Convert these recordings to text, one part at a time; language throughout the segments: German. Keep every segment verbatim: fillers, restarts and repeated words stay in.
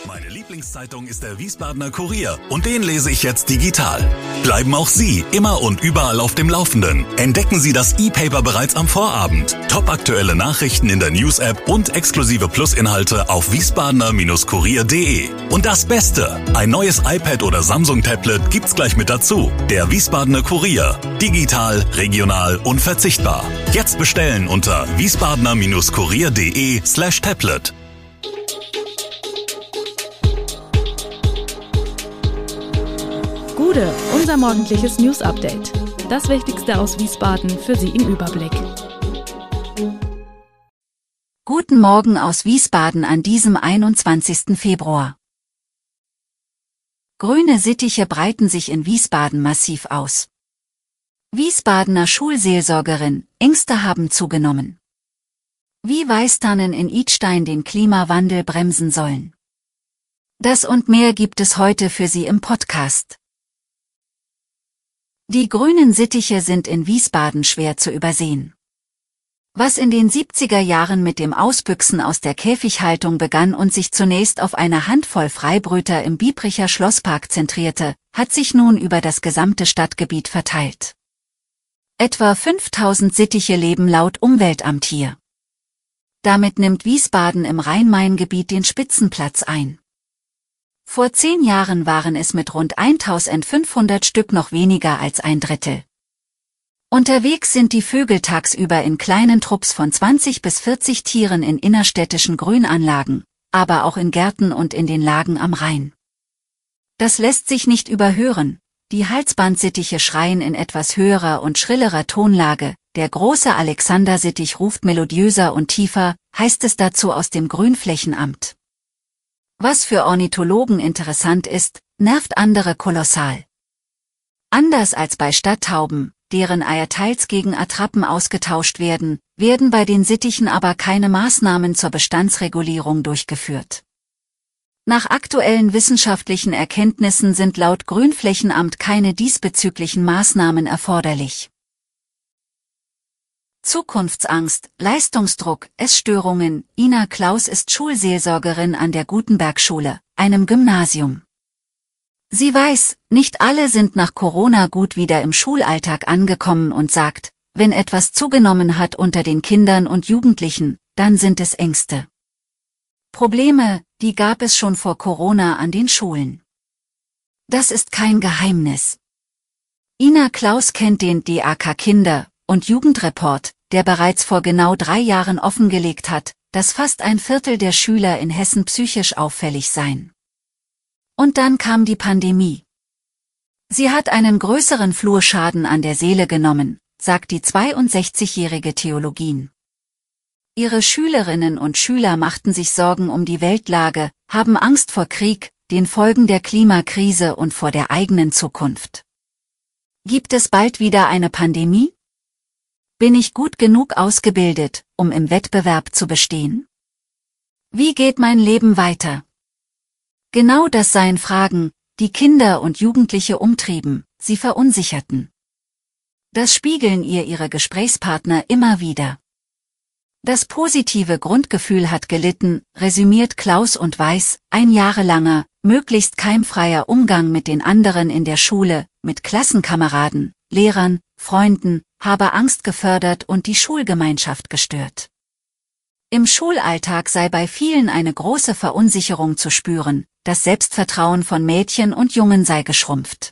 Meine Lieblingszeitung ist der Wiesbadener Kurier und den lese ich jetzt digital. Bleiben auch Sie immer und überall auf dem Laufenden. Entdecken Sie das E-Paper bereits am Vorabend. Topaktuelle Nachrichten in der News-App und exklusive Plus-Inhalte auf wiesbadener Kurier punkt de. Und das Beste, ein neues iPad oder Samsung-Tablet gibt's gleich mit dazu. Der Wiesbadener Kurier. Digital, regional, unverzichtbar. Jetzt bestellen unter wiesbadener Kurier punkt de slash tablet. Gude, unser morgendliches News-Update. Das Wichtigste aus Wiesbaden für Sie im Überblick. Guten Morgen aus Wiesbaden an diesem einundzwanzigsten Februar. Grüne Sittiche breiten sich in Wiesbaden massiv aus. Wiesbadener Schulseelsorgerin, Ängste haben zugenommen. Wie Weißtannen in Idstein den Klimawandel bremsen sollen. Das und mehr gibt es heute für Sie im Podcast. Die grünen Sittiche sind in Wiesbaden schwer zu übersehen. Was in den siebziger Jahren mit dem Ausbüchsen aus der Käfighaltung begann und sich zunächst auf eine Handvoll Freibrüter im Biebricher Schlosspark zentrierte, hat sich nun über das gesamte Stadtgebiet verteilt. Etwa fünftausend Sittiche leben laut Umweltamt hier. Damit nimmt Wiesbaden im Rhein-Main-Gebiet den Spitzenplatz ein. Vor zehn Jahren waren es mit rund eintausendfünfhundert Stück noch weniger als ein Drittel. Unterwegs sind die Vögel tagsüber in kleinen Trupps von zwanzig bis vierzig Tieren in innerstädtischen Grünanlagen, aber auch in Gärten und in den Lagen am Rhein. Das lässt sich nicht überhören, die Halsbandsittiche schreien in etwas höherer und schrillerer Tonlage, der große Alexandersittich ruft melodiöser und tiefer, heißt es dazu aus dem Grünflächenamt. Was für Ornithologen interessant ist, nervt andere kolossal. Anders als bei Stadttauben, deren Eier teils gegen Attrappen ausgetauscht werden, werden bei den Sittichen aber keine Maßnahmen zur Bestandsregulierung durchgeführt. Nach aktuellen wissenschaftlichen Erkenntnissen sind laut Grünflächenamt keine diesbezüglichen Maßnahmen erforderlich. Zukunftsangst, Leistungsdruck, Essstörungen. Ina Klaus ist Schulseelsorgerin an der Gutenberg-Schule, einem Gymnasium. Sie weiß, nicht alle sind nach Corona gut wieder im Schulalltag angekommen und sagt, wenn etwas zugenommen hat unter den Kindern und Jugendlichen, dann sind es Ängste. Probleme, die gab es schon vor Corona an den Schulen. Das ist kein Geheimnis. Ina Klaus kennt den D A K Kinder- und Jugendreport, der bereits vor genau drei Jahren offengelegt hat, dass fast ein Viertel der Schüler in Hessen psychisch auffällig seien. Und dann kam die Pandemie. Sie hat einen größeren Flurschaden an der Seele genommen, sagt die zweiundsechzigjährige Theologin. Ihre Schülerinnen und Schüler machten sich Sorgen um die Weltlage, haben Angst vor Krieg, den Folgen der Klimakrise und vor der eigenen Zukunft. Gibt es bald wieder eine Pandemie? Bin ich gut genug ausgebildet, um im Wettbewerb zu bestehen? Wie geht mein Leben weiter? Genau das seien Fragen, die Kinder und Jugendliche umtrieben, sie verunsicherten. Das spiegeln ihr ihre Gesprächspartner immer wieder. Das positive Grundgefühl hat gelitten, resümiert Klaus und weiß, ein jahrelanger, möglichst keimfreier Umgang mit den anderen in der Schule, mit Klassenkameraden, Lehrern, Freunden, habe Angst gefördert und die Schulgemeinschaft gestört. Im Schulalltag sei bei vielen eine große Verunsicherung zu spüren, das Selbstvertrauen von Mädchen und Jungen sei geschrumpft.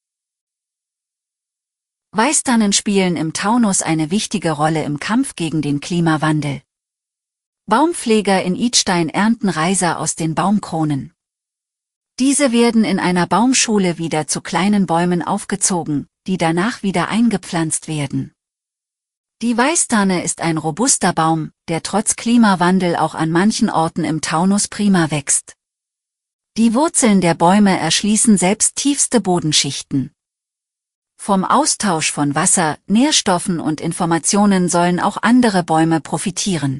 Weißtannen spielen im Taunus eine wichtige Rolle im Kampf gegen den Klimawandel. Baumpfleger in Idstein ernten Reiser aus den Baumkronen. Diese werden in einer Baumschule wieder zu kleinen Bäumen aufgezogen, die danach wieder eingepflanzt werden. Die Weißtanne ist ein robuster Baum, der trotz Klimawandel auch an manchen Orten im Taunus prima wächst. Die Wurzeln der Bäume erschließen selbst tiefste Bodenschichten. Vom Austausch von Wasser, Nährstoffen und Informationen sollen auch andere Bäume profitieren.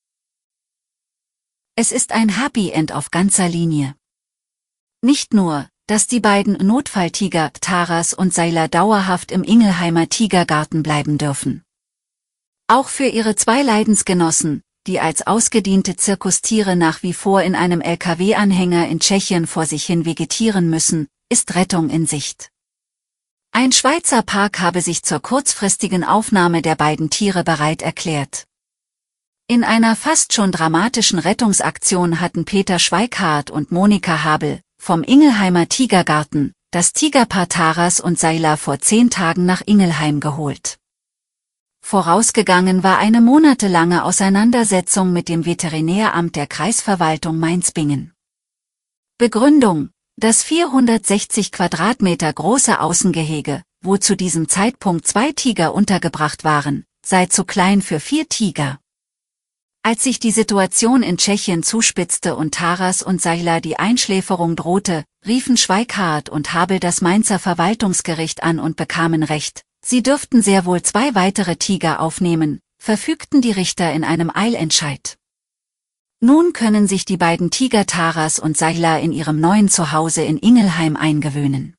Es ist ein Happy End auf ganzer Linie. Nicht nur, dass die beiden Notfalltiger Taras und Seiler dauerhaft im Ingelheimer Tigergarten bleiben dürfen. Auch für ihre zwei Leidensgenossen, die als ausgediente Zirkustiere nach wie vor in einem L K W-Anhänger in Tschechien vor sich hin vegetieren müssen, ist Rettung in Sicht. Ein Schweizer Park habe sich zur kurzfristigen Aufnahme der beiden Tiere bereit erklärt. In einer fast schon dramatischen Rettungsaktion hatten Peter Schweikhardt und Monika Habel vom Ingelheimer Tigergarten das Tigerpaar Taras und Seiler vor zehn Tagen nach Ingelheim geholt. Vorausgegangen war eine monatelange Auseinandersetzung mit dem Veterinäramt der Kreisverwaltung Mainz-Bingen. Begründung: Das vierhundertsechzig Quadratmeter große Außengehege, wo zu diesem Zeitpunkt zwei Tiger untergebracht waren, sei zu klein für vier Tiger. Als sich die Situation in Tschechien zuspitzte und Taras und Seiler die Einschläferung drohte, riefen Schweikhardt und Habel das Mainzer Verwaltungsgericht an und bekamen Recht. Sie dürften sehr wohl zwei weitere Tiger aufnehmen, verfügten die Richter in einem Eilentscheid. Nun können sich die beiden Tiger Taras und Seiler in ihrem neuen Zuhause in Ingelheim eingewöhnen.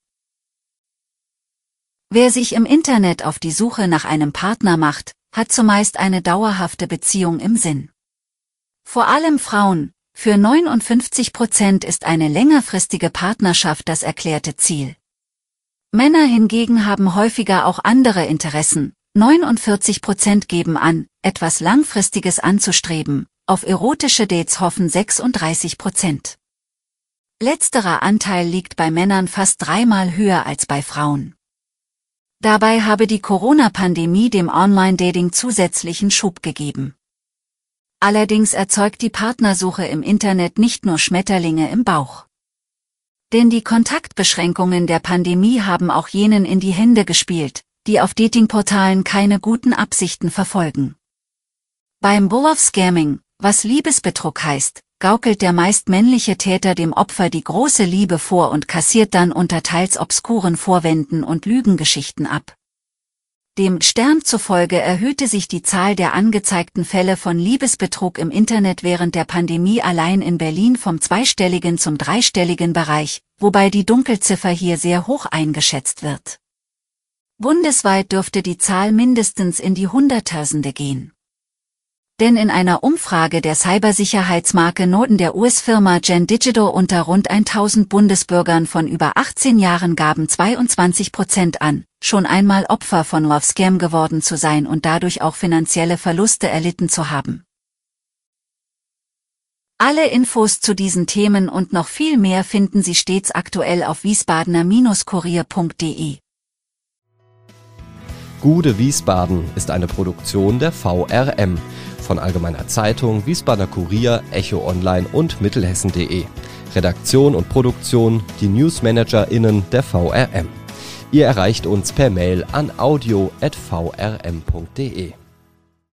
Wer sich im Internet auf die Suche nach einem Partner macht, hat zumeist eine dauerhafte Beziehung im Sinn. Vor allem Frauen, für neunundfünfzig Prozent ist eine längerfristige Partnerschaft das erklärte Ziel. Männer hingegen haben häufiger auch andere Interessen, neunundvierzig Prozent geben an, etwas Langfristiges anzustreben, auf erotische Dates hoffen sechsunddreißig Prozent. Letzterer Anteil liegt bei Männern fast dreimal höher als bei Frauen. Dabei habe die Corona-Pandemie dem Online-Dating zusätzlichen Schub gegeben. Allerdings erzeugt die Partnersuche im Internet nicht nur Schmetterlinge im Bauch. Denn die Kontaktbeschränkungen der Pandemie haben auch jenen in die Hände gespielt, die auf Datingportalen keine guten Absichten verfolgen. Beim Love-Scamming, was Liebesbetrug heißt, gaukelt der meist männliche Täter dem Opfer die große Liebe vor und kassiert dann unter teils obskuren Vorwänden und Lügengeschichten ab. Dem Stern zufolge erhöhte sich die Zahl der angezeigten Fälle von Liebesbetrug im Internet während der Pandemie allein in Berlin vom zweistelligen zum dreistelligen Bereich, wobei die Dunkelziffer hier sehr hoch eingeschätzt wird. Bundesweit dürfte die Zahl mindestens in die Hunderttausende gehen. Denn in einer Umfrage der Cybersicherheitsmarke Norton der U S-Firma Gen Digital unter rund tausend Bundesbürgern von über achtzehn Jahren gaben zweiundzwanzig Prozent an, schon einmal Opfer von Love-Scam geworden zu sein und dadurch auch finanzielle Verluste erlitten zu haben. Alle Infos zu diesen Themen und noch viel mehr finden Sie stets aktuell auf wiesbadener Kurier punkt de. Gude Wiesbaden ist eine Produktion der V R M von Allgemeiner Zeitung, Wiesbadener Kurier, Echo Online und Mittelhessen punkt de. Redaktion und Produktion, die NewsmanagerInnen der V R M. Ihr erreicht uns per Mail an audio at v r m punkt de.